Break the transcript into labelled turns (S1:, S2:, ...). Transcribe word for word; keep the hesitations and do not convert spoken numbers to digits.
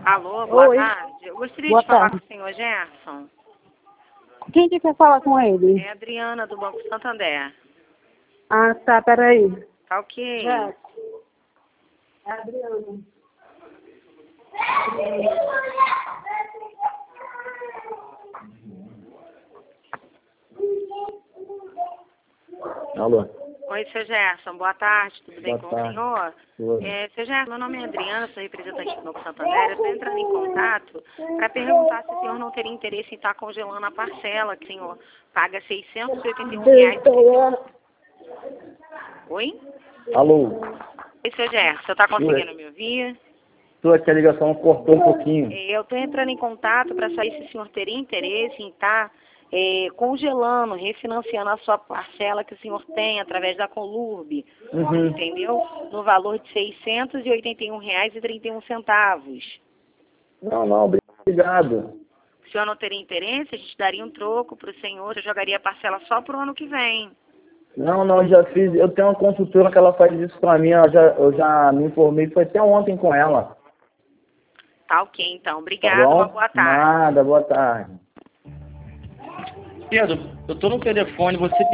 S1: Alô, boa
S2: Oi.
S1: tarde. Eu gostaria
S2: Boa
S1: de falar
S2: tarde.
S1: com o senhor Gerson.
S2: Quem que quer falar com ele?
S1: É a Adriana, do Banco Santander.
S2: Ah, tá, peraí.
S1: Tá ok?
S2: Já. É a Adriana.
S3: Alô.
S1: Oi, seu Gerson. Boa tarde. Tudo bem
S3: Boa
S1: com
S3: tarde.
S1: o senhor?
S3: Tudo.
S1: É, seu Gerson, meu nome é Adriana, sou representante do Banco Santander. Eu estou entrando em contato para perguntar se o senhor não teria interesse em estar congelando a parcela que o senhor paga seiscentos e oitenta e um reais. Oi?
S3: Alô.
S1: Oi, seu Gerson. Você está conseguindo me ouvir?
S3: Tô aqui, a ligação cortou um pouquinho.
S1: Eu estou entrando em contato para saber se o senhor teria interesse em estar é, congelando, refinanciando a sua parcela que o senhor tem através da Conlurb,
S3: Uhum.
S1: entendeu? No valor de seiscentos e oitenta e um reais e trinta e um centavos.
S3: Não, não, obrigado.
S1: Se o senhor não teria interesse, a gente daria um troco para o senhor, eu jogaria a parcela só para o ano que vem.
S3: Não, não, já fiz. Eu tenho uma consultora que ela faz isso pra mim. Eu já, eu já me informei, foi até ontem com ela.
S1: Tá ok, então.
S3: Tá
S1: Obrigada,
S3: bom?
S1: uma boa tarde.
S3: Nada, boa tarde.
S4: Pedro, eu tô no telefone, você